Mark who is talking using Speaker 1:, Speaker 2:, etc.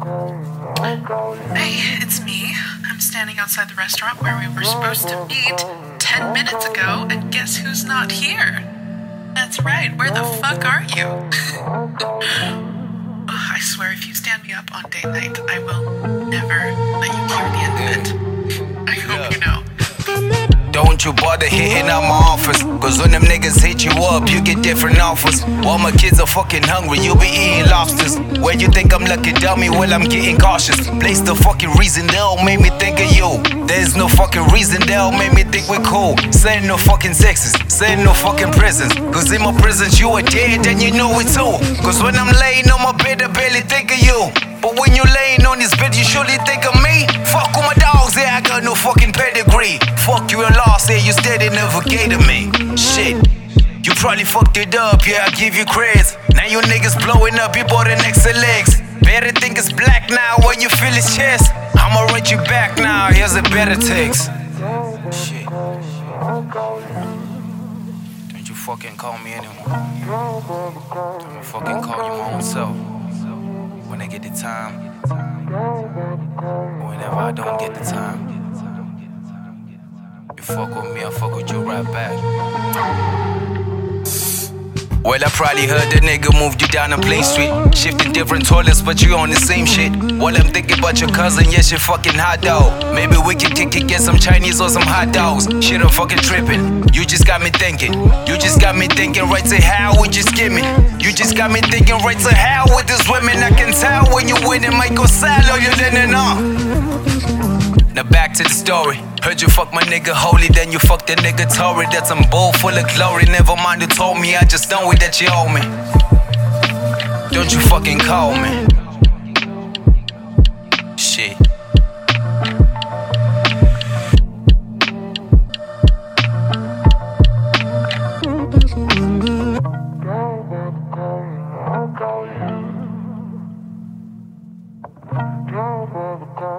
Speaker 1: Hey, it's me. I'm standing outside the restaurant where we were supposed to meet 10 minutes ago, and guess who's not here? That's right, where the fuck are you? I swear if you stand me up on date night, I will never let you hear the end of it. I hope you know.
Speaker 2: Don't you bother hitting up my office, cause when them niggas hit you up, you get different offers. While my kids are fucking hungry, you be eating lobsters. Where you think I'm lucky, dummy? Well, I'm getting cautious. Place the fucking reason they'll make me think of you. There's no fucking reason they'll make me think we're cool. Saying no fucking sexes, saying no fucking prisons. Cause in my prisons you are dead and you know it too. Cause when I'm laying on my bed, I barely think of you. But when you laying on this bed, you surely think of me. Fuck with my dogs, yeah, I got no fucking pedigree. Fuck you and lost, yeah, you steady never gave to me. Shit, you probably fucked it up, yeah, I give you creds. Now you niggas blowing up, you bought an extra legs. Better think it's black now when you feel his chest. I'ma write you back now, here's a better text. Shit. Don't you fucking call me anymore. I'ma fucking call you my own self. When I get the time, whenever I don't get the time. You fuck with me, I fuck with you right back. Well, I probably heard the nigga moved you down to Plain Street. Shifting different toilets, but you on the same shit. While I'm thinking about your cousin, yes, you fucking hot dog. Maybe we can kick it, get some Chinese or some hot dogs. Shit, I'm fucking tripping. You just got me thinking. You just got me thinking, right to hell with your skimming. You just got me thinking, right to hell with this women. I can tell when you win, it might go sad or you're letting on. Now back to the story. Heard you fuck my nigga holy, then you fuck that nigga Tory. That's some bowl full of glory. Never mind who told me, I just know it that you owe me. Don't you fucking call me. Shit.
Speaker 3: Call